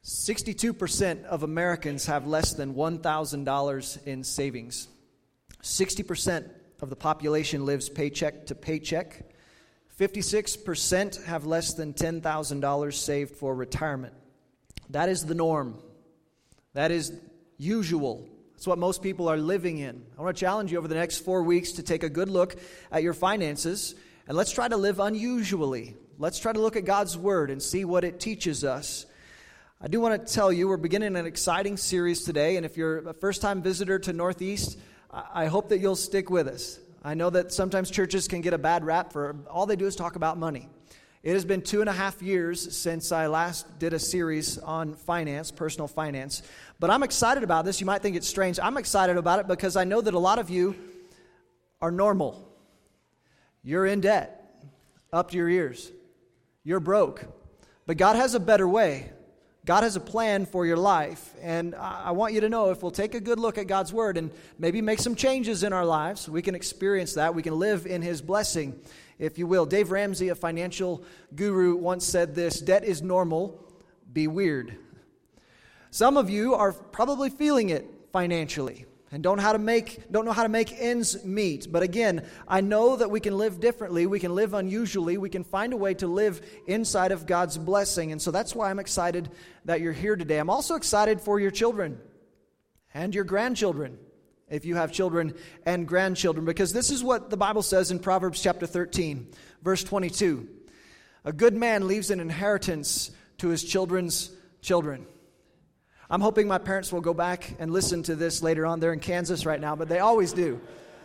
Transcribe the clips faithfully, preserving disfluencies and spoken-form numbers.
sixty-two percent of Americans have less than one thousand dollars in savings. sixty percent of the population lives paycheck to paycheck. fifty-six percent have less than ten thousand dollars saved for retirement. That is the norm. That is usual. That's what most people are living in. I want to challenge you over the next four weeks to take a good look at your finances, and let's try to live unusually. Let's try to look at God's Word and see what it teaches us. I do want to tell you, we're beginning an exciting series today, and if you're a first-time visitor to Northeast, I hope that you'll stick with us. I know that sometimes churches can get a bad rap for all they do is talk about money. It has been two and a half years since I last did a series on finance, personal finance, but I'm excited about this. You might think it's strange. I'm excited about it because I know that a lot of you are normal. You're in debt, up to your ears. You're broke, but God has a better way. God has a plan for your life, and I want you to know if we'll take a good look at God's Word and maybe make some changes in our lives, we can experience that. We can live in His blessing, if you will. Dave Ramsey, a financial guru, once said this: debt is normal, be weird. Some of you are probably feeling it financially and don't know how to make don't know how to make ends meet. But again, I know that we can live differently. We can live unusually. We can find a way to live inside of God's blessing. And so that's why I'm excited that you're here today. I'm also excited for your children and your grandchildren, if you have children and grandchildren, because this is what the Bible says in Proverbs chapter thirteen, verse twenty-two. A good man leaves an inheritance to his children's children. I'm hoping my parents will go back and listen to this later on. They're in Kansas right now, but they always do.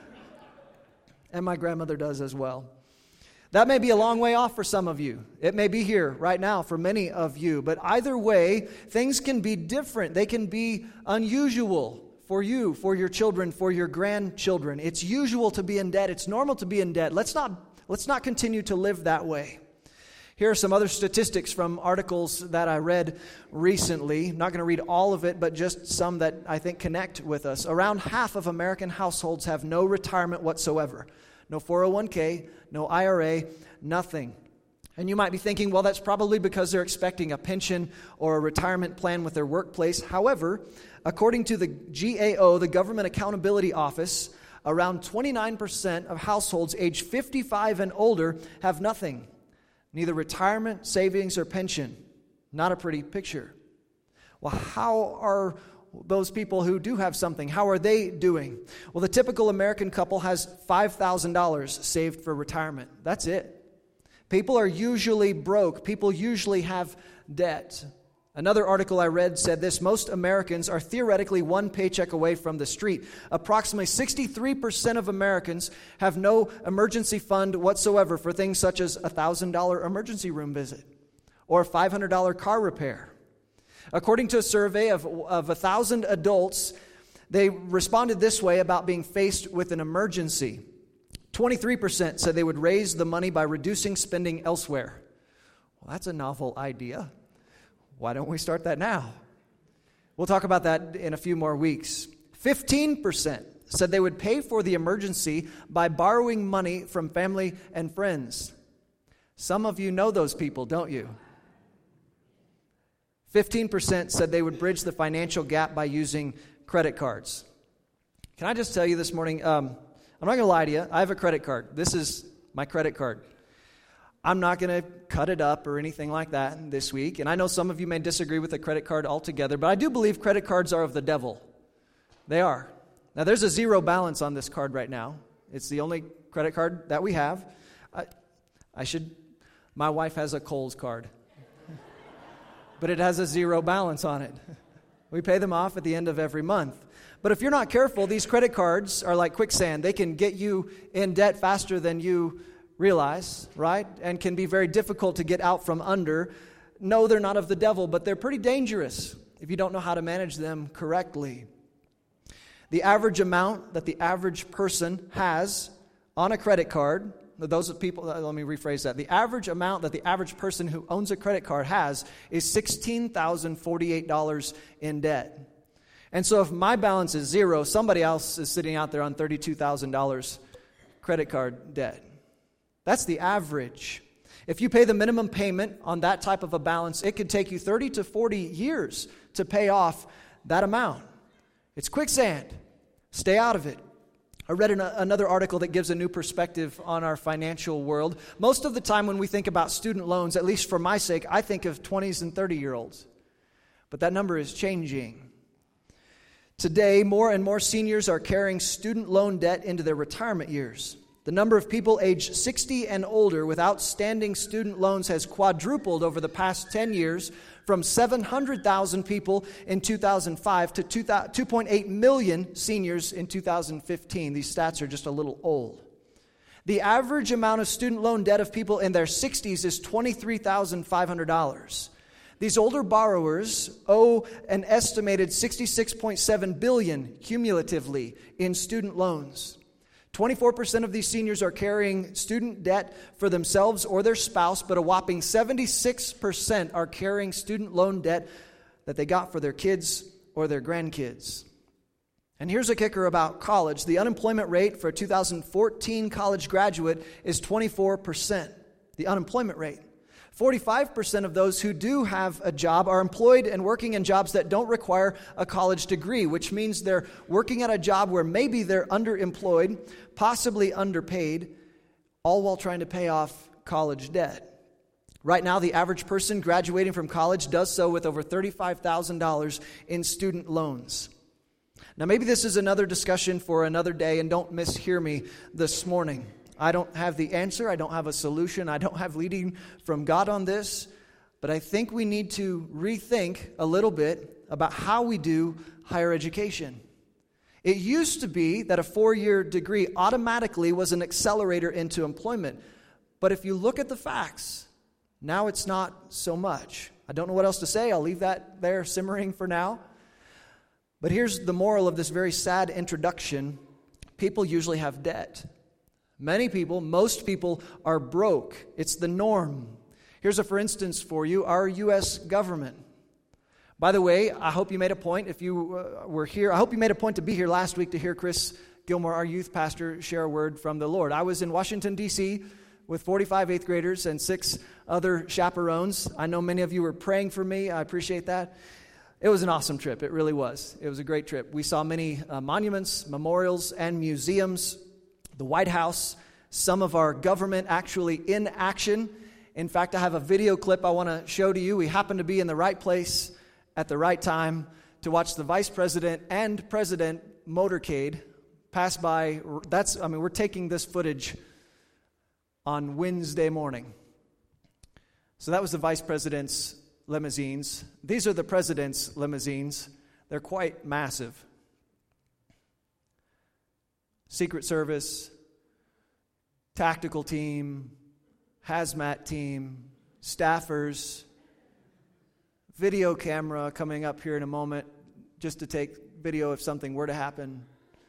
And my grandmother does as well. That may be a long way off for some of you. It may be here right now for many of you. But either way, things can be different. They can be unusual for you, for your children, for your grandchildren. It's usual to be in debt. It's normal to be in debt. Let's not, let's not continue to live that way. Here are some other statistics from articles that I read recently. I'm not going to read all of it, but just some that I think connect with us. Around half of American households have no retirement whatsoever. No four oh one k, no I R A, nothing. And you might be thinking, well, that's probably because they're expecting a pension or a retirement plan with their workplace. However, according to the G A O, the Government Accountability Office, around twenty-nine percent of households age fifty-five and older have nothing. Neither retirement, savings, or pension. Not a pretty picture. Well, how are those people who do have something, how are they doing? Well, the typical American couple has five thousand dollars saved for retirement. That's it. People are usually broke. People usually have debt. Another article I read said this: most Americans are theoretically one paycheck away from the street. Approximately sixty-three percent of Americans have no emergency fund whatsoever for things such as a one thousand dollars emergency room visit or a five hundred dollars car repair. According to a survey of, of one thousand adults, they responded this way about being faced with an emergency. twenty-three percent said they would raise the money by reducing spending elsewhere. Well, that's a novel idea. Why don't we start that now? We'll talk about that in a few more weeks. fifteen percent said they would pay for the emergency by borrowing money from family and friends. Some of you know those people, don't you? fifteen percent said they would bridge the financial gap by using credit cards. Can I just tell you this morning, um, I'm not going to lie to you, I have a credit card. This is my credit card. I'm not going to cut it up or anything like that this week. And I know some of you may disagree with the credit card altogether, but I do believe credit cards are of the devil. They are. Now, there's a zero balance on this card right now. It's the only credit card that we have. I, I should, my wife has a Kohl's card, but it has a zero balance on it. We pay them off at the end of every month. But if you're not careful, these credit cards are like quicksand. They can get you in debt faster than you realize, right? And can be very difficult to get out from under. No, they're not of the devil, but they're pretty dangerous if you don't know how to manage them correctly. The average amount that the average person has on a credit card, those people, let me rephrase that. The average amount that the average person who owns a credit card has is sixteen thousand forty-eight dollars in debt. And so if my balance is zero, somebody else is sitting out there on thirty-two thousand dollars credit card debt. That's the average. If you pay the minimum payment on that type of a balance, it could take you thirty to forty years to pay off that amount. It's quicksand. Stay out of it. I read an, another article that gives a new perspective on our financial world. Most of the time when we think about student loans, at least for my sake, I think of twenties and thirty-year-olds. But that number is changing. Today, more and more seniors are carrying student loan debt into their retirement years. The number of people aged sixty and older with outstanding student loans has quadrupled over the past ten years, from seven hundred thousand people in two thousand five to two point eight million seniors in two thousand fifteen. These stats are just a little old. The average amount of student loan debt of people in their sixties is twenty-three thousand five hundred dollars. These older borrowers owe an estimated sixty-six point seven billion dollars cumulatively in student loans. twenty-four percent of these seniors are carrying student debt for themselves or their spouse, but a whopping seventy-six percent are carrying student loan debt that they got for their kids or their grandkids. And here's a kicker about college. The unemployment rate for a two thousand fourteen college graduate is twenty-four percent. The unemployment rate. forty-five percent of those who do have a job are employed and working in jobs that don't require a college degree, which means they're working at a job where maybe they're underemployed, possibly underpaid, all while trying to pay off college debt. Right now, the average person graduating from college does so with over thirty-five thousand dollars in student loans. Now, maybe this is another discussion for another day, and don't mishear me this morning. I don't have the answer. I don't have a solution. I don't have leading from God on this. But I think we need to rethink a little bit about how we do higher education. It used to be that a four-year degree automatically was an accelerator into employment. But if you look at the facts, now it's not so much. I don't know what else to say. I'll leave that there simmering for now. But here's the moral of this very sad introduction. People usually have debt. Many people, most people, are broke. It's the norm. Here's a for instance for you, our U S government. By the way, I hope you made a point, if you uh, were here, I hope you made a point to be here last week to hear Chris Gilmore, our youth pastor, share a word from the Lord. I was in Washington, D C with forty-five eighth graders and six other chaperones. I know many of you were praying for me. I appreciate that. It was an awesome trip. It really was. It was a great trip. We saw many uh, monuments, memorials, and museums. The White House, some of our government actually in action. In fact, I have a video clip I want to show to you. We happened to be in the right place at the right time to watch the Vice President and President motorcade pass by. That's, I mean, we're taking this footage on Wednesday morning. So that was the Vice President's limousines. These are the President's limousines. They're quite massive. Secret Service, tactical team, hazmat team, staffers, video camera coming up here in a moment just to take video if something were to happen.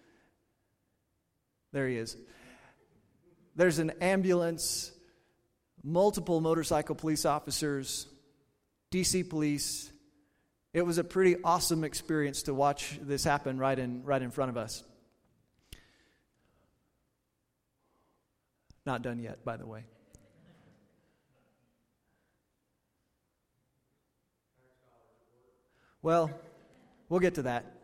There he is. There's an ambulance, multiple motorcycle police officers, D C police. It was a pretty awesome experience to watch this happen right in right in front of us. Not done yet, by the way. Well, we'll get to that.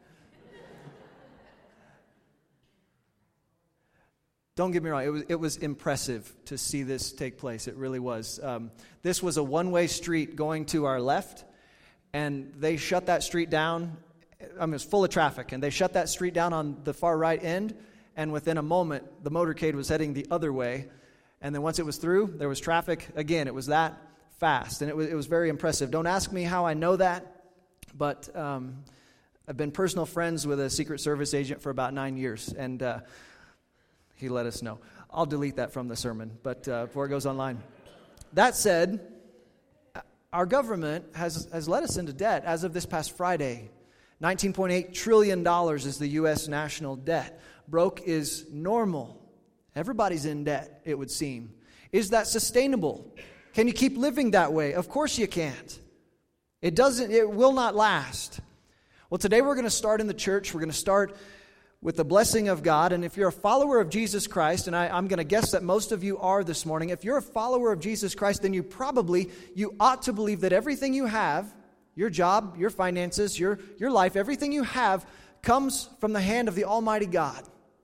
Don't get me wrong, it was, it was impressive to see this take place. It really was. Um, this was a one-way street going to our left, and they shut that street down. I mean, it was full of traffic, and they shut that street down on the far right end, and within a moment, the motorcade was heading the other way. And then once it was through, there was traffic again. It was that fast, and it was, it was very impressive. Don't ask me how I know that, but um, I've been personal friends with a Secret Service agent for about nine years, and uh, he let us know. I'll delete that from the sermon, but uh, before it goes online. That said, our government has, has led us into debt as of this past Friday. nineteen point eight trillion dollars is the U S national debt. Broke is normal. Everybody's in debt, it would seem. Is that sustainable? Can you keep living that way? Of course you can't. It doesn't, it will not last. Well, today we're going to start in the church. We're going to start with the blessing of God. And if you're a follower of Jesus Christ, and I, I'm going to guess that most of you are this morning, if you're a follower of Jesus Christ, then you probably, you ought to believe that everything you have, your job, your finances, your, your life, everything you have comes from the hand of the Almighty God.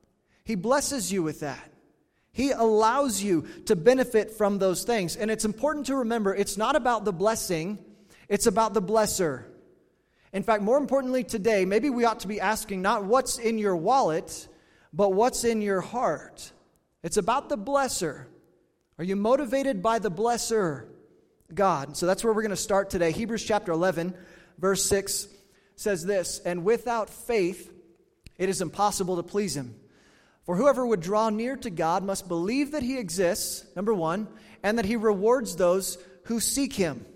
He blesses you with that. He allows you to benefit from those things. And it's important to remember, it's not about the blessing, it's about the blesser. In fact, more importantly today, maybe we ought to be asking not what's in your wallet, but what's in your heart. It's about the blesser. Are you motivated by the blesser, God? So that's where we're going to start today. Hebrews chapter eleven, verse six says this, "And without faith it is impossible to please Him. For whoever would draw near to God must believe that He exists," number one, "and that He rewards those who seek Him."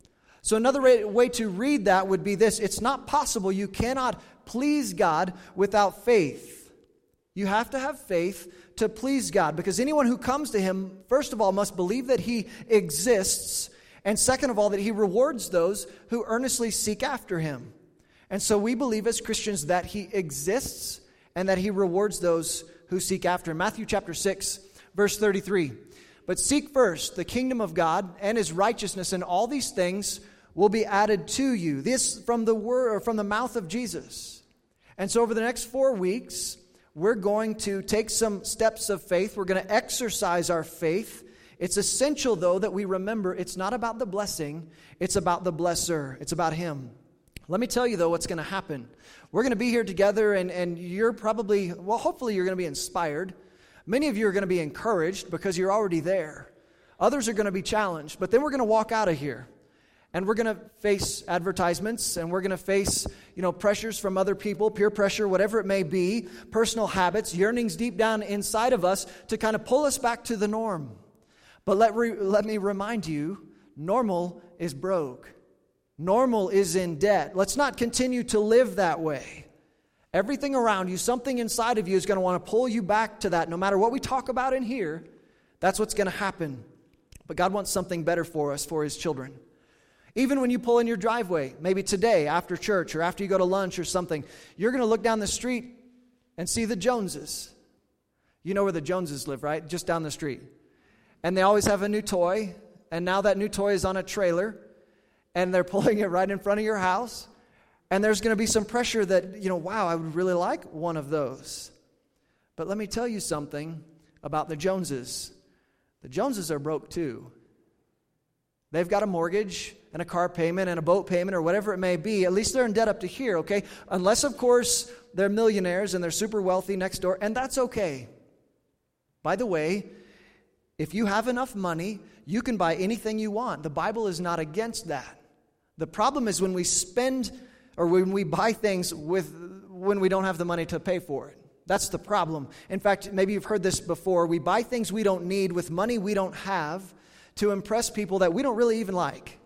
So another way to read that would be this: it's not possible, you cannot please God without faith. You have to have faith to please God, because anyone who comes to Him, first of all, must believe that He exists, and second of all, that He rewards those who earnestly seek after Him. And so we believe as Christians that He exists and that He rewards those who seek after Him. Matthew chapter six, verse thirty-three. "But seek first the kingdom of God and His righteousness, and all these things will be added to you." This from the word, or from the mouth of Jesus. And so over the next four weeks, we're going to take some steps of faith. We're going to exercise our faith. It's essential, though, that we remember it's not about the blessing, it's about the blesser. It's about Him. Let me tell you, though, what's going to happen. We're going to be here together, and, and you're probably, well, hopefully you're going to be inspired. Many of you are going to be encouraged because you're already there. Others are going to be challenged, but then we're going to walk out of here. And we're going to face advertisements, and we're going to face, you know, pressures from other people, peer pressure, whatever it may be, personal habits, yearnings deep down inside of us to kind of pull us back to the norm. But let, re- let me remind you, normal is broke. Normal is in debt. Let's not continue to live that way. Everything around you, something inside of you is going to want to pull you back to that. No matter what we talk about in here, that's what's going to happen. But God wants something better for us, for His children. Even when you pull in your driveway, maybe today after church or after you go to lunch or something, you're going to look down the street and see the Joneses. You know where the Joneses live, right? Just down the street. And they always have a new toy, and now that new toy is on a trailer, and they're pulling it right in front of your house, and there's going to be some pressure that, you know, wow, I would really like one of those. But let me tell you something about the Joneses. The Joneses are broke too. They've got a mortgage and a car payment and a boat payment or whatever it may be. At least they're in debt up to here, okay? Unless, of course, they're millionaires and they're super wealthy next door, and that's okay. By the way, if you have enough money, you can buy anything you want. The Bible is not against that. The problem is when we spend or when we buy things with when we don't have the money to pay for it. That's the problem. In fact, maybe you've heard this before. We buy things we don't need with money we don't have to impress people that we don't really even like.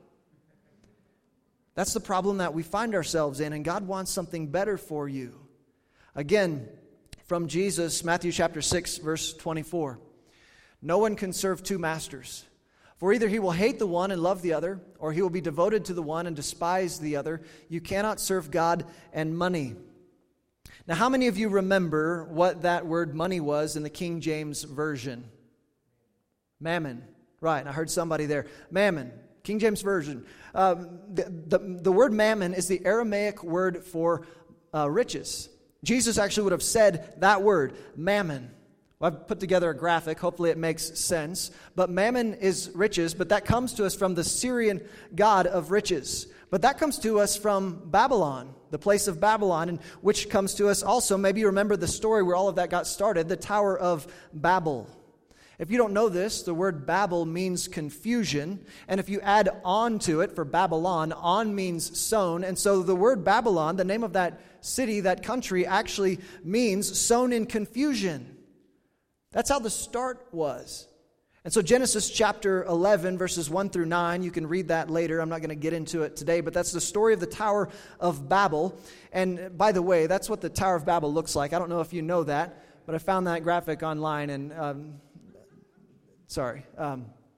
That's the problem that we find ourselves in, and God wants something better for you. Again, from Jesus, Matthew chapter six, verse twenty-four. "No one can serve two masters, for either he will hate the one and love the other, or he will be devoted to the one and despise the other. You cannot serve God and money." Now, how many of you remember what that word money was in the King James Version? Mammon. Right, I heard somebody there. Mammon, King James Version. Um, the, the, the word mammon is the Aramaic word for uh, riches. Jesus actually would have said that word, mammon. Well, I've put together a graphic. Hopefully it makes sense. But mammon is riches, but that comes to us from the Syrian god of riches. But that comes to us from Babylon, the place of Babylon, and which comes to us also, maybe you remember the story where all of that got started, the Tower of Babel. If you don't know this, the word Babel means confusion, and if you add on to it for Babylon, on means sown, and so the word Babylon, the name of that city, that country, actually means sown in confusion. That's how the start was. And so Genesis chapter eleven, verses one through nine, you can read that later. I'm not going to get into it today, but that's the story of the Tower of Babel. And by the way, that's what the Tower of Babel looks like. I don't know if you know that, but I found that graphic online, and um, sorry. Um,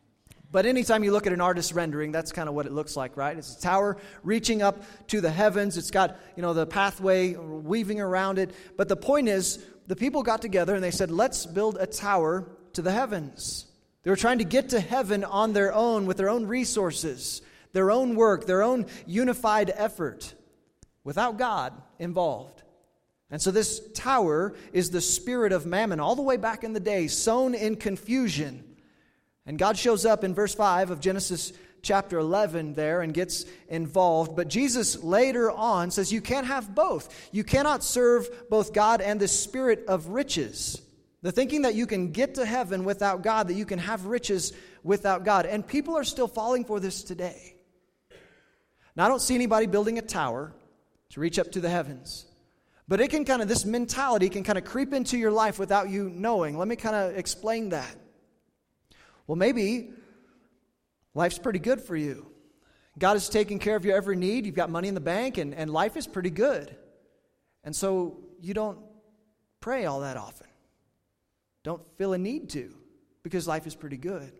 But anytime you look at an artist's rendering, that's kind of what it looks like, right? It's a tower reaching up to the heavens. It's got, you know, the pathway weaving around it. But the point is, the people got together and they said, let's build a tower to the heavens. They were trying to get to heaven on their own with their own resources, their own work, their own unified effort, without God involved. And so this tower is the spirit of mammon all the way back in the day, sown in confusion. And God shows up in verse five of Genesis chapter eleven there and gets involved. But Jesus later on says you can't have both. You cannot serve both God and the spirit of riches. The thinking that you can get to heaven without God, that you can have riches without God. And people are still falling for this today. Now, I don't see anybody building a tower to reach up to the heavens. But it can kind of, this mentality can kind of creep into your life without you knowing. Let me kind of explain that. Well, maybe life's pretty good for you. God is taking care of your every need. You've got money in the bank, and, and life is pretty good. And so you don't pray all that often. Don't feel a need to, because life is pretty good.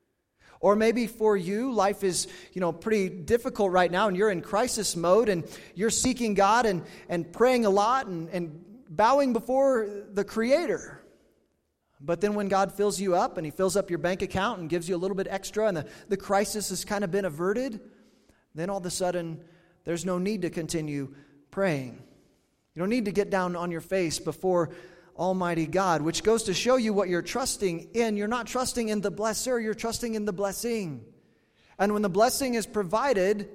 Or maybe for you, life is, you know, pretty difficult right now, and you're in crisis mode, and you're seeking God and, and praying a lot and, and bowing before the Creator. But then when God fills you up and He fills up your bank account and gives you a little bit extra and the, the crisis has kind of been averted, then all of a sudden there's no need to continue praying. You don't need to get down on your face before Almighty God, which goes to show you what you're trusting in. You're not trusting in the blesser, you're trusting in the blessing. And when the blessing is provided,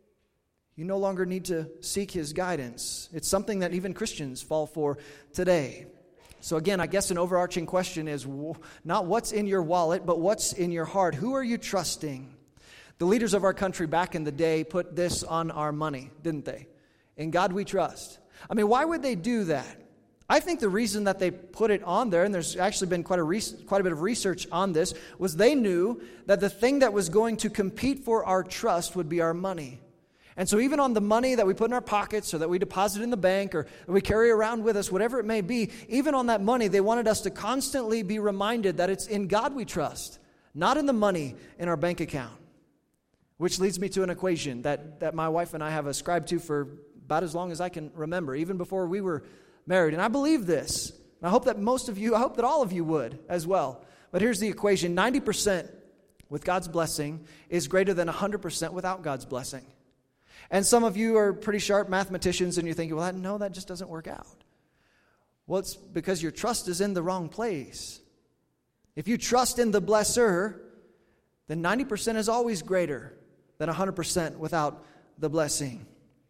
you no longer need to seek His guidance. It's something that even Christians fall for today. So again, I guess an overarching question is not what's in your wallet, but what's in your heart. Who are you trusting? The leaders of our country back in the day put this on our money, didn't they? In God we trust. I mean, why would they do that? I think the reason that they put it on there, and there's actually been quite a re- quite a bit of research on this, was they knew that the thing that was going to compete for our trust would be our money. And so even on the money that we put in our pockets or that we deposit in the bank or that we carry around with us, whatever it may be, even on that money, they wanted us to constantly be reminded that it's in God we trust, not in the money in our bank account. Which leads me to an equation that, that my wife and I have ascribed to for about as long as I can remember, even before we were married. And I believe this. And I hope that most of you, I hope that all of you would as well. But here's the equation. ninety percent with God's blessing is greater than one hundred percent without God's blessing. And some of you are pretty sharp mathematicians and you're thinking, well, that, no, that just doesn't work out. Well, it's because your trust is in the wrong place. If you trust in the blesser, then ninety percent is always greater than one hundred percent without the blessing.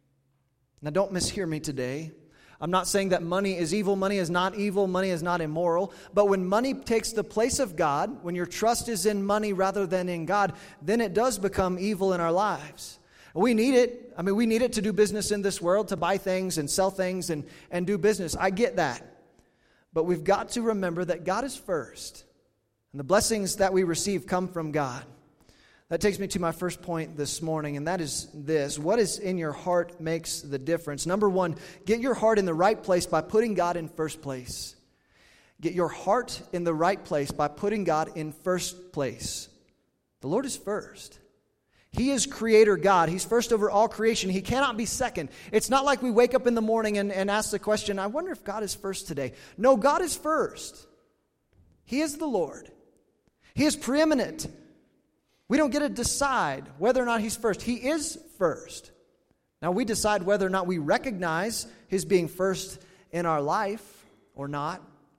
Now, don't mishear me today. I'm not saying that money is evil. Money is not evil. Money is not immoral. But when money takes the place of God, when your trust is in money rather than in God, then it does become evil in our lives. We need it. I mean, we need it to do business in this world, to buy things and sell things and, and do business. I get that. But we've got to remember that God is first. And the blessings that we receive come from God. That takes me to my first point this morning, and that is this. What is in your heart makes the difference. Number one, get your heart in the right place by putting God in first place. Get your heart in the right place by putting God in first place. The Lord is first. He is creator God. He's first over all creation. He cannot be second. It's not like we wake up in the morning and, and ask the question, I wonder if God is first today. No, God is first. He is the Lord. He is preeminent. We don't get to decide whether or not He's first. He is first. Now we decide whether or not we recognize His being first in our life or not.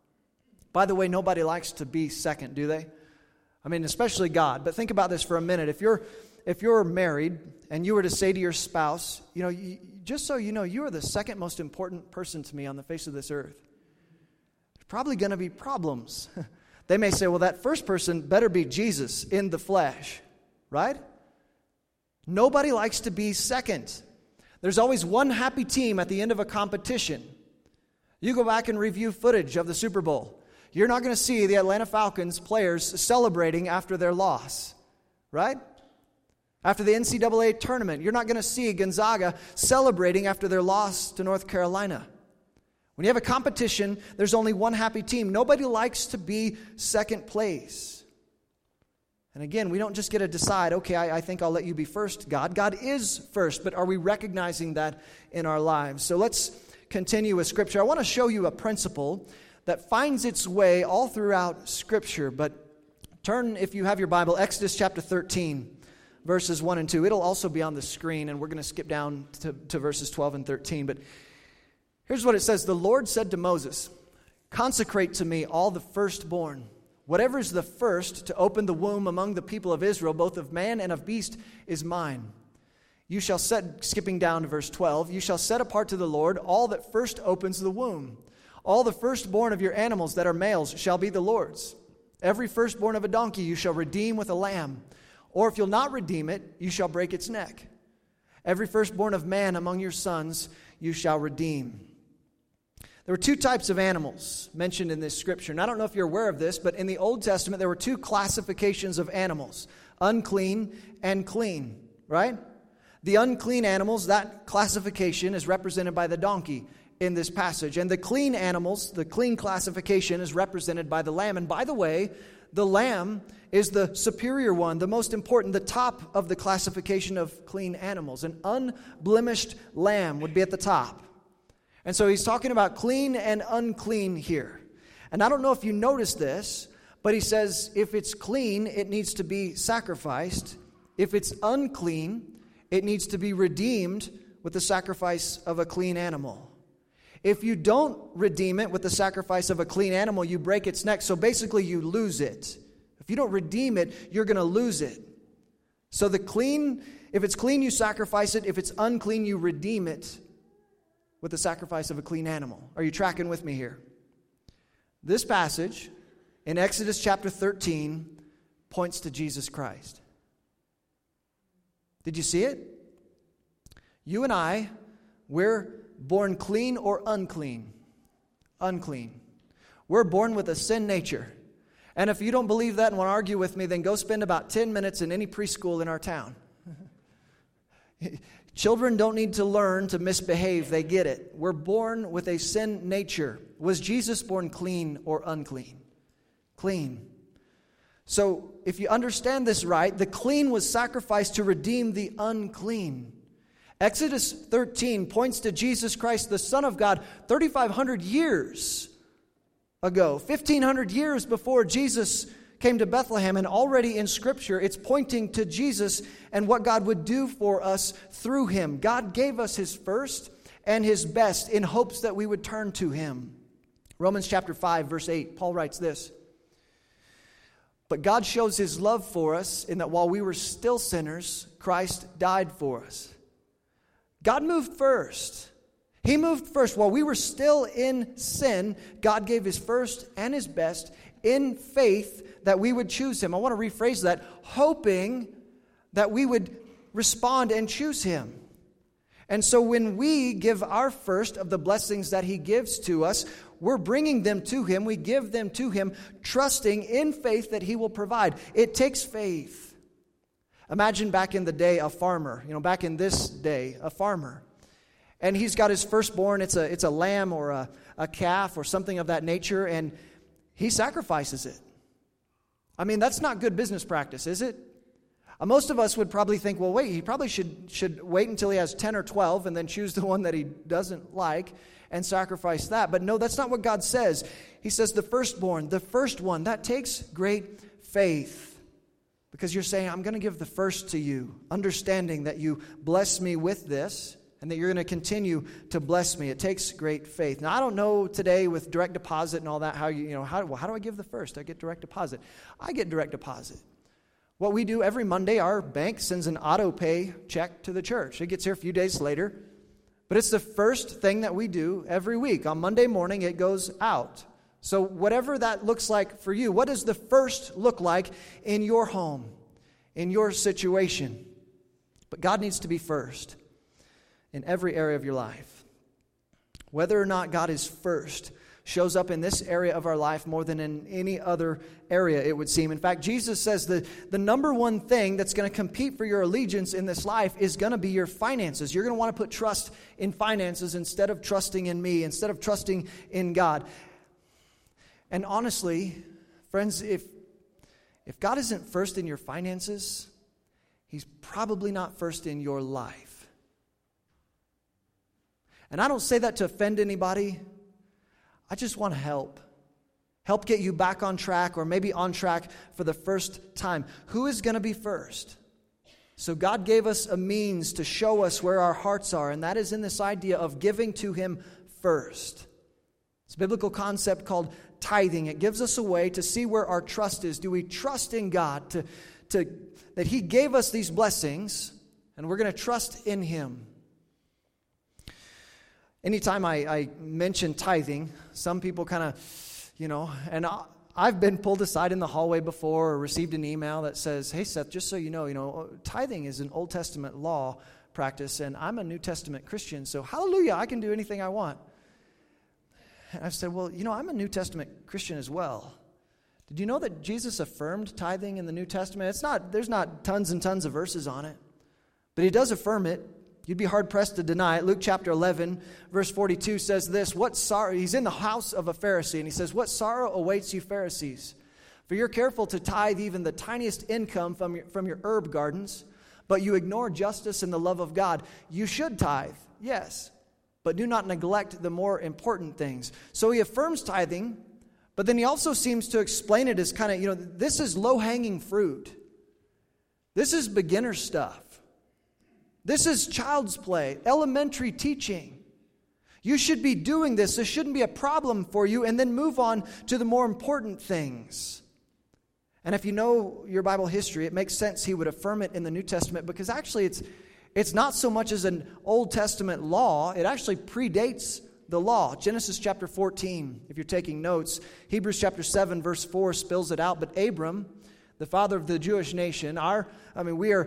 By the way, nobody likes to be second, do they? I mean, especially God. But think about this for a minute. If you're If you're married and you were to say to your spouse, you know, you, just so you know, you are the second most important person to me on the face of this earth. There's probably going to be problems. They may say, well, that first person better be Jesus in the flesh, right? Nobody likes to be second. There's always one happy team at the end of a competition. You go back and review footage of the Super Bowl. You're not going to see the Atlanta Falcons players celebrating after their loss, right? After the N C double A tournament, you're not going to see Gonzaga celebrating after their loss to North Carolina. When you have a competition, there's only one happy team. Nobody likes to be second place. And again, we don't just get to decide, okay, I, I think I'll let you be first, God. God is first, but are we recognizing that in our lives? So let's continue with Scripture. I want to show you a principle that finds its way all throughout Scripture. But turn, if you have your Bible, Exodus chapter thirteen, verses one and two. It'll also be on the screen, and we're going to skip down to, to verses twelve and thirteen. But here's what it says. The Lord said to Moses, "Consecrate to me all the firstborn. Whatever is the first to open the womb among the people of Israel, both of man and of beast, is mine. You shall set," skipping down to verse twelve, "you shall set apart to the Lord all that first opens the womb. All the firstborn of your animals that are males shall be the Lord's. Every firstborn of a donkey you shall redeem with a lamb. Or if you'll not redeem it, you shall break its neck. Every firstborn of man among your sons you shall redeem." There were two types of animals mentioned in this scripture. And I don't know if you're aware of this, but in the Old Testament, there were two classifications of animals, unclean and clean, right? The unclean animals, that classification is represented by the donkey in this passage. And the clean animals, the clean classification is represented by the lamb. And by the way, the lamb is the superior one, the most important, the top of the classification of clean animals. An unblemished lamb would be at the top. And so he's talking about clean and unclean here. And I don't know if you noticed this, but he says if it's clean, it needs to be sacrificed. If it's unclean, it needs to be redeemed with the sacrifice of a clean animal. If you don't redeem it with the sacrifice of a clean animal, you break its neck. So basically you lose it. If you don't redeem it, you're going to lose it. So the clean, if it's clean, you sacrifice it. If it's unclean, you redeem it with the sacrifice of a clean animal. Are you tracking with me here? This passage in Exodus chapter thirteen points to Jesus Christ. Did you see it? You and I, we're born clean or unclean? Unclean. We're born with a sin nature. And if you don't believe that and want to argue with me, then go spend about ten minutes in any preschool in our town. Children don't need to learn to misbehave. They get it. We're born with a sin nature. Was Jesus born clean or unclean? Clean. So if you understand this right, the clean was sacrificed to redeem the unclean. Exodus thirteen points to Jesus Christ, the Son of God, thirty-five hundred years ago, fifteen hundred years before Jesus came to Bethlehem, and already in Scripture, it's pointing to Jesus and what God would do for us through Him. God gave us His first and His best in hopes that we would turn to Him. Romans chapter five, verse eight, Paul writes this, "But God shows His love for us in that while we were still sinners, Christ died for us." God moved first. He moved first. While we were still in sin, God gave His first and His best in faith that we would choose Him. I want to rephrase that, hoping that we would respond and choose Him. And so when we give our first of the blessings that He gives to us, we're bringing them to Him. We give them to Him, trusting in faith that He will provide. It takes faith. Imagine back in the day a farmer, you know, back in this day, a farmer. And he's got his firstborn, it's a it's a lamb or a, a calf or something of that nature, and he sacrifices it. I mean, that's not good business practice, is it? Uh, most of us would probably think, well, wait, he probably should, should wait until he has ten or twelve and then choose the one that he doesn't like and sacrifice that. But no, that's not what God says. He says the firstborn, the first one, that takes great faith. Because you're saying, I'm going to give the first to you, understanding that you bless me with this and that you're going to continue to bless me. It takes great faith. Now, I don't know today with direct deposit and all that, how you, you know, how, well, how do I give the first? I get direct deposit. I get direct deposit. What we do every Monday, our bank sends an auto pay check to the church. It gets here a few days later. But it's the first thing that we do every week. On Monday morning, it goes out. So whatever that looks like for you, what does the first look like in your home, in your situation? But God needs to be first in every area of your life. Whether or not God is first shows up in this area of our life more than in any other area, it would seem. In fact, Jesus says the, the number one thing that's going to compete for your allegiance in this life is going to be your finances. You're going to want to put trust in finances instead of trusting in me, instead of trusting in God. And honestly, friends, if if God isn't first in your finances, He's probably not first in your life. And I don't say that to offend anybody. I just want to help. Help get you back on track, or maybe on track for the first time. Who is going to be first? So God gave us a means to show us where our hearts are, and that is in this idea of giving to Him first. It's a biblical concept called tithing. It gives us a way to see where our trust is. Do we trust in God to, to that He gave us these blessings, and we're going to trust in Him? Anytime I, I mention tithing, some people kind of, you know, and I, I've been pulled aside in the hallway before or received an email that says, hey, Seth, just so you know, you know, tithing is an Old Testament law practice, and I'm a New Testament Christian, so hallelujah, I can do anything I want. And I've said, well, you know, I'm a New Testament Christian as well. Did you know that Jesus affirmed tithing in the New Testament? It's not, there's not tons and tons of verses on it, but He does affirm it. You'd be hard-pressed to deny it. Luke chapter eleven, verse forty-two says this, "What sorrow," he's in the house of a Pharisee, and he says, "What sorrow awaits you, Pharisees? For you're careful to tithe even the tiniest income from your, from your herb gardens, but you ignore justice and the love of God. You should tithe, yes, but do not neglect the more important things." So he affirms tithing, but then he also seems to explain it as kind of, you know, this is low-hanging fruit. This is beginner stuff. This is child's play, elementary teaching. You should be doing this. This shouldn't be a problem for you. And then move on to the more important things. And if you know your Bible history, it makes sense he would affirm it in the New Testament, because actually it's it's not so much as an Old Testament law. It actually predates the law. Genesis chapter fourteen, if you're taking notes. Hebrews chapter seven, verse four spells it out. But Abram, the father of the Jewish nation, our, I mean, we are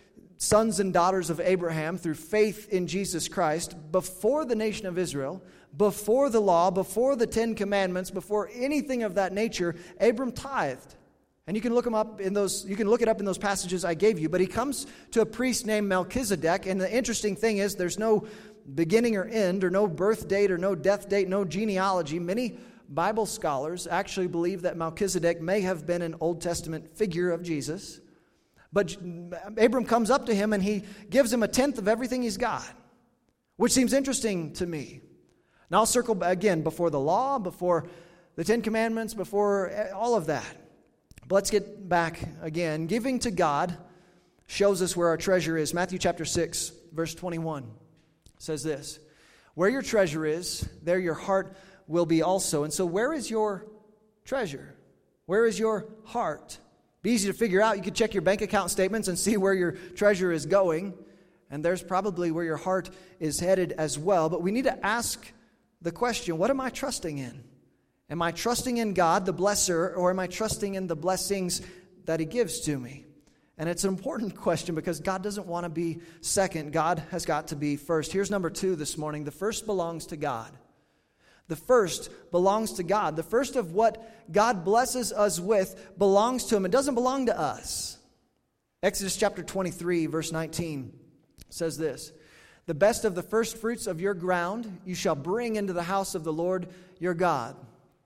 sons and daughters of Abraham through faith in Jesus Christ, before the nation of Israel, before the law, before the Ten Commandments, before anything of that nature, Abram tithed. And you can look him up in those, you can look it up in those passages I gave you. But he comes to a priest named Melchizedek, and the interesting thing is there's no beginning or end, or no birth date, or no death date, no genealogy. Many Bible scholars actually believe that Melchizedek may have been an Old Testament figure of Jesus. But Abram comes up to him and he gives him a tenth of everything he's got, which seems interesting to me. Now I'll circle again before the law, before the Ten Commandments, before all of that. But let's get back again. Giving to God shows us where our treasure is. Matthew chapter six, verse twenty-one says this, "Where your treasure is, there your heart will be also." And so where is your treasure? Where is your heart? Be easy to figure out. You could check your bank account statements and see where your treasure is going. And there's probably where your heart is headed as well. But we need to ask the question, what am I trusting in? Am I trusting in God, the blesser, or am I trusting in the blessings that He gives to me? And it's an important question because God doesn't want to be second. God has got to be first. Here's number two this morning. The first belongs to God. The first belongs to God. The first of what God blesses us with belongs to Him. It doesn't belong to us. Exodus chapter twenty-three, verse nineteen says this, "The best of the first fruits of your ground you shall bring into the house of the Lord your God."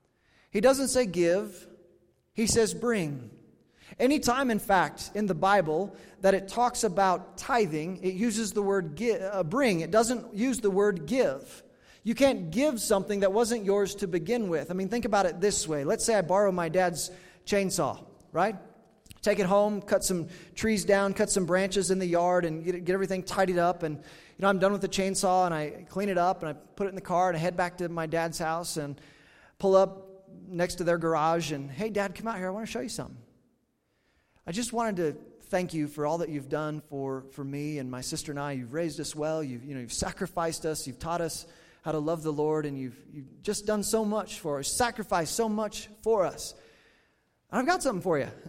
He doesn't say give. He says bring. Anytime, in fact, in the Bible that it talks about tithing, it uses the word give, uh, bring. It doesn't use the word give. You can't give something that wasn't yours to begin with. I mean, think about it this way. Let's say I borrow my dad's chainsaw, right? Take it home, cut some trees down, cut some branches in the yard, and get, get everything tidied up. And, you know, I'm done with the chainsaw, and I clean it up, and I put it in the car, and I head back to my dad's house and pull up next to their garage. And, "Hey, Dad, come out here. I want to show you something. I just wanted to thank you for all that you've done for, for me and my sister and I. You've raised us well. You've, you know, you've sacrificed us. You've taught us how to love the Lord, and you've, you've just done so much for us, sacrificed so much for us. And I've got something for you."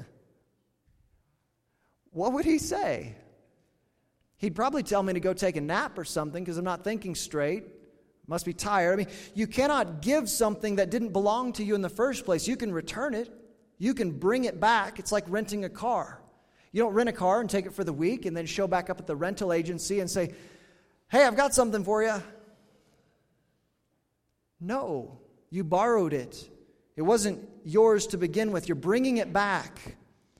What would he say? He'd probably tell me to go take a nap or something because I'm not thinking straight. Must be tired. I mean, you cannot give something that didn't belong to you in the first place. You can return it. You can bring it back. It's like renting a car. You don't rent a car and take it for the week and then show back up at the rental agency and say, "Hey, I've got something for you." No, you borrowed it. It wasn't yours to begin with. You're bringing it back.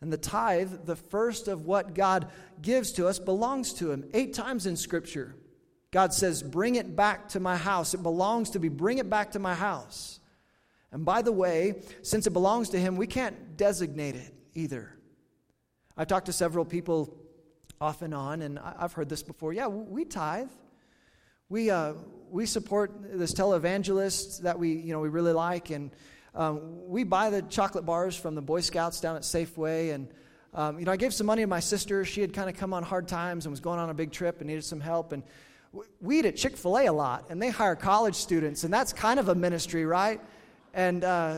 And the tithe, the first of what God gives to us, belongs to Him. Eight times in Scripture, God says, bring it back to my house. It belongs to me. Bring it back to my house. And by the way, since it belongs to Him, we can't designate it either. I've talked to several people off and on, and I've heard this before. Yeah, we tithe. We uh, we support this televangelist that we you know we really like, and um, we buy the chocolate bars from the Boy Scouts down at Safeway. And um, you know, I gave some money to my sister. She had kind of come on hard times and was going on a big trip and needed some help. And we eat at Chick-fil-A a lot, and they hire college students, and that's kind of a ministry, right? And uh,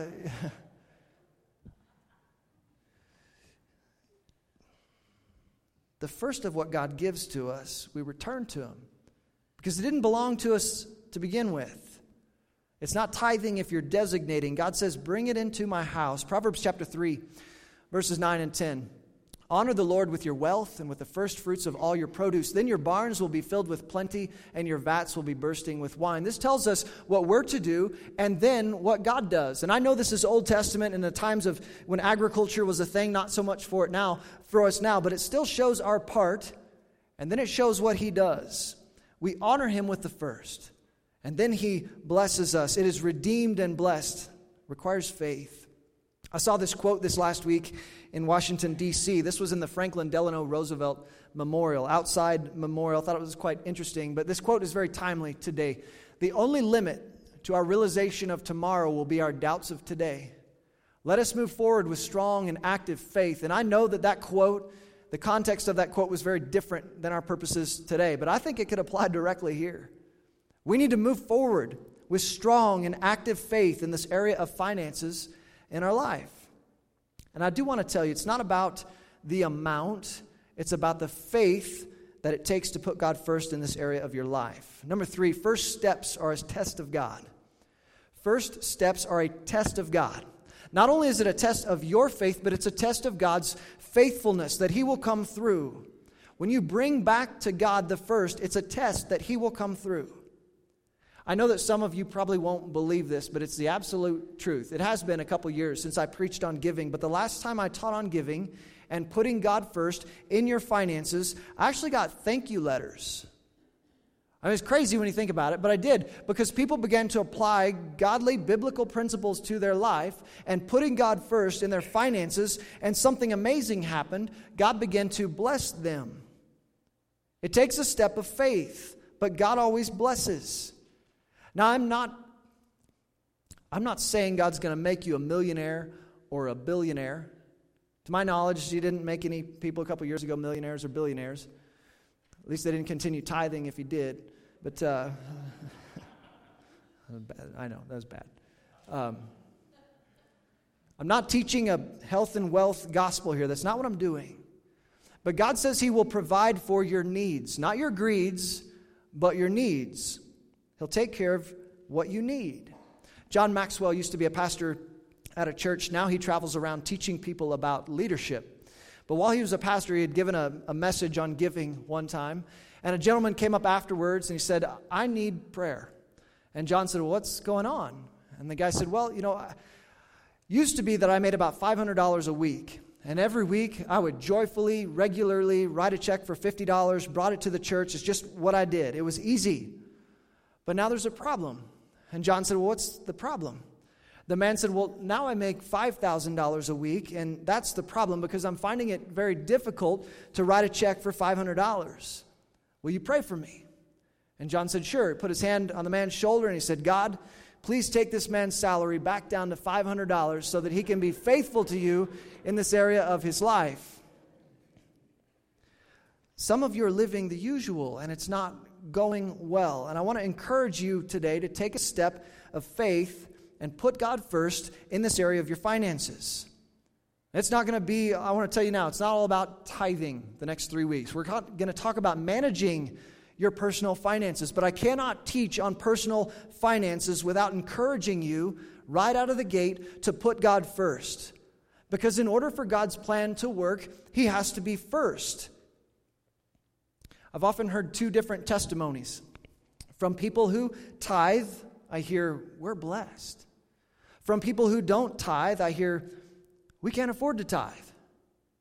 the first of what God gives to us, we return to Him. Because it didn't belong to us to begin with. It's not tithing if you're designating. God says, bring it into my house. Proverbs chapter three, verses nine and ten. Honor the Lord with your wealth and with the first fruits of all your produce. Then your barns will be filled with plenty and your vats will be bursting with wine. This tells us what we're to do and then what God does. And I know this is Old Testament in the times of when agriculture was a thing, not so much for it now, for us now, but it still shows our part and then it shows what He does. We honor Him with the first, and then He blesses us. It is redeemed and blessed. Requires faith. I saw this quote this last week in Washington, D C This was in the Franklin Delano Roosevelt Memorial, outside memorial. I thought it was quite interesting, but this quote is very timely today. The only limit to our realization of tomorrow will be our doubts of today. Let us move forward with strong and active faith. And I know that that quote, the context of that quote was very different than our purposes today, but I think it could apply directly here. We need to move forward with strong and active faith in this area of finances in our life. And I do want to tell you, it's not about the amount, it's about the faith that it takes to put God first in this area of your life. Number three, first steps are a test of God. First steps are a test of God. Not only is it a test of your faith, but it's a test of God's faithfulness, that He will come through. When you bring back to God the first, it's a test that He will come through. I know that some of you probably won't believe this, but it's the absolute truth. It has been a couple years since I preached on giving, but the last time I taught on giving and putting God first in your finances, I actually got thank you letters. I mean, it's crazy when you think about it, but I did, because people began to apply godly biblical principles to their life and putting God first in their finances, and something amazing happened. God began to bless them. It takes a step of faith, but God always blesses. Now, I'm not, I'm not saying God's going to make you a millionaire or a billionaire. To my knowledge, He didn't make any people a couple years ago millionaires or billionaires. At least they didn't continue tithing if He did. But, uh, I know, that was bad. Um, I'm not teaching a health and wealth gospel here. That's not what I'm doing. But God says He will provide for your needs. Not your greeds, but your needs. He'll take care of what you need. John Maxwell used to be a pastor at a church. Now he travels around teaching people about leadership. But while he was a pastor, he had given a, a message on giving one time. And a gentleman came up afterwards and he said, I need prayer. And John said, well, what's going on? And the guy said, well, you know, I, used to be that I made about five hundred dollars a week. And every week I would joyfully, regularly write a check for fifty dollars, brought it to the church. It's just what I did. It was easy. But now there's a problem. And John said, well, what's the problem? The man said, well, now I make five thousand dollars a week, and that's the problem because I'm finding it very difficult to write a check for five hundred dollars. Will you pray for me? And John said, sure. He put his hand on the man's shoulder and he said, God, please take this man's salary back down to five hundred dollars so that he can be faithful to you in this area of his life. Some of you are living the usual, and it's not going well. And I want to encourage you today to take a step of faith and put God first in this area of your finances. It's not going to be, I want to tell you now, it's not all about tithing the next three weeks. We're going to talk about managing your personal finances. But I cannot teach on personal finances without encouraging you right out of the gate to put God first. Because in order for God's plan to work, He has to be first. I've often heard two different testimonies. From people who tithe, I hear, we're blessed. From people who don't tithe, I hear, we can't afford to tithe.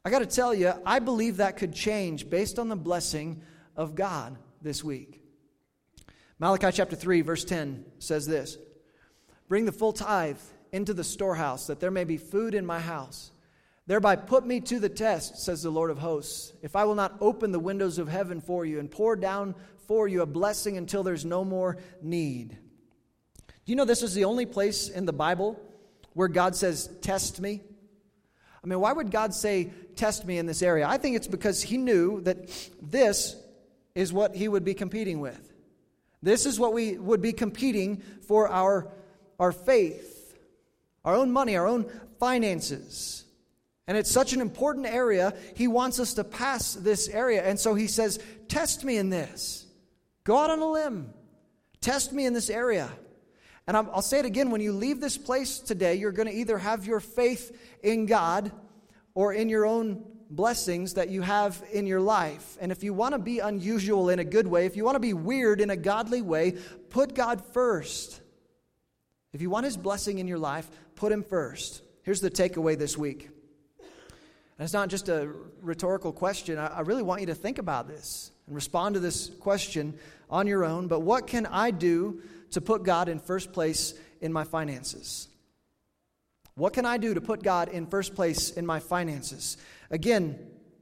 I got to tell you, I believe that could change based on the blessing of God this week. Malachi chapter three, verse ten says this, "Bring the full tithe into the storehouse, that there may be food in my house. Thereby put me to the test, says the Lord of hosts, if I will not open the windows of heaven for you and pour down for you a blessing until there's no more need." Do you know this is the only place in the Bible where God says, "Test me"? I mean, why would God say, "Test me" in this area? I think it's because he knew that this is what he would be competing with. This is what we would be competing for our, our faith, our own money, our own finances. And it's such an important area, he wants us to pass this area. And so he says, test me in this. Go out on a limb. Test me in this area. And I'll say it again, when you leave this place today, you're going to either have your faith in God or in your own blessings that you have in your life. And if you want to be unusual in a good way, if you want to be weird in a godly way, put God first. If you want his blessing in your life, put him first. Here's the takeaway this week. And it's not just a rhetorical question. I really want you to think about this and respond to this question on your own. But what can I do to put God in first place in my finances? What can I do to put God in first place in my finances? Again,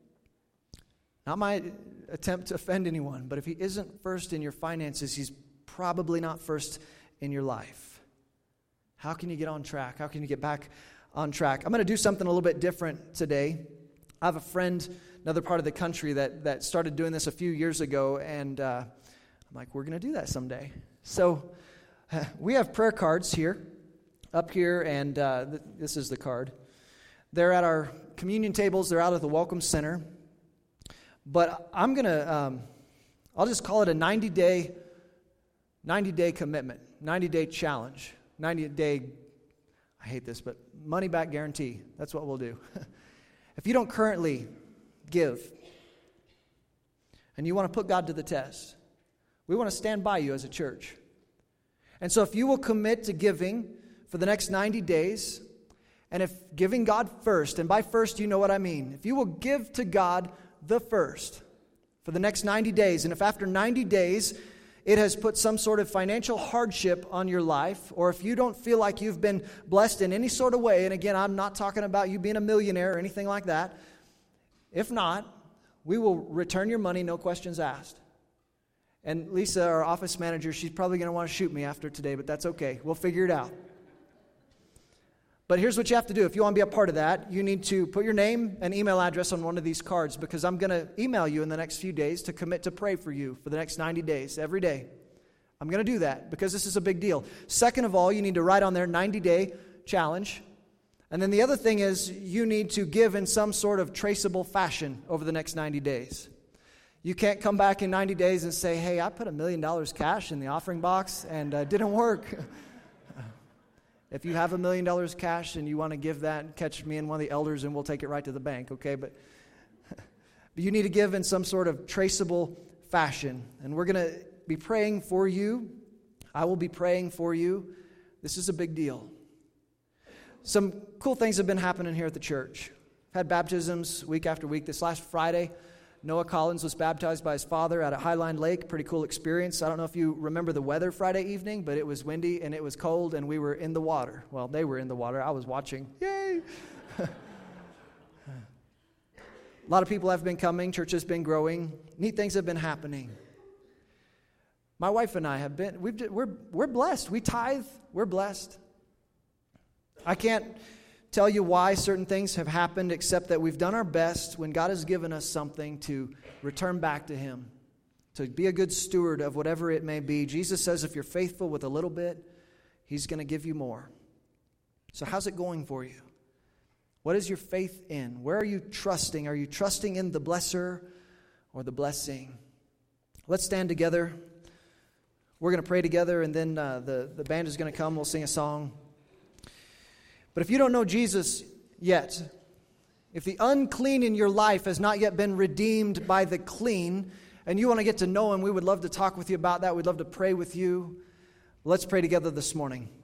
not my attempt to offend anyone, but if he isn't first in your finances, he's probably not first in your life. How can you get on track? How can you get back on track? I'm going to do something a little bit different today. I have a friend, another part of the country, that, that started doing this a few years ago, and uh, I'm like, we're going to do that someday. So uh, we have prayer cards here, up here, and uh, th- this is the card. They're at our communion tables. They're out at the Welcome Center. But I'm going to, um, I'll just call it a ninety-day, ninety-day commitment, ninety-day challenge, ninety-day, I hate this, but money-back guarantee. That's what we'll do. If you don't currently give, and you want to put God to the test, we want to stand by you as a church. And so if you will commit to giving for the next ninety days, and if giving God first, and by first you know what I mean, if you will give to God the first for the next ninety days, and if after ninety days it has put some sort of financial hardship on your life, or if you don't feel like you've been blessed in any sort of way, and again, I'm not talking about you being a millionaire or anything like that. If not, we will return your money, no questions asked. And Lisa, our office manager, she's probably going to want to shoot me after today, but that's okay. We'll figure it out. But here's what you have to do. If you want to be a part of that, you need to put your name and email address on one of these cards, because I'm going to email you in the next few days to commit to pray for you for the next ninety days, every day. I'm going to do that because this is a big deal. Second of all, you need to write on there ninety-day challenge. And then the other thing is you need to give in some sort of traceable fashion over the next ninety days. You can't come back in ninety days and say, hey, I put a million dollars cash in the offering box and it uh, didn't work. If you have a million dollars cash and you want to give that, catch me and one of the elders and we'll take it right to the bank, okay? But, but you need to give in some sort of traceable fashion. And we're going to be praying for you. I will be praying for you. This is a big deal. Some cool things have been happening here at the church. I've had baptisms week after week. This last Friday, Noah Collins was baptized by his father out at Highline Lake. Pretty cool experience. I don't know if you remember the weather Friday evening, but it was windy and it was cold and we were in the water. Well, they were in the water. I was watching. Yay! A lot of people have been coming. Church has been growing. Neat things have been happening. My wife and I have been, we've, we're, we're blessed. We tithe. We're blessed. I can't tell you why certain things have happened, except that we've done our best when God has given us something to return back to him, to be a good steward of whatever it may be. Jesus says if you're faithful with a little bit, he's going to give you more. So how's it going for you? What is your faith in? Where are you trusting? Are you trusting in the blesser or the blessing? Let's stand together. We're going to pray together, and then uh, the, the band is going to come. We'll sing a song. But if you don't know Jesus yet, if the unclean in your life has not yet been redeemed by the clean, and you want to get to know him, we would love to talk with you about that. We'd love to pray with you. Let's pray together this morning.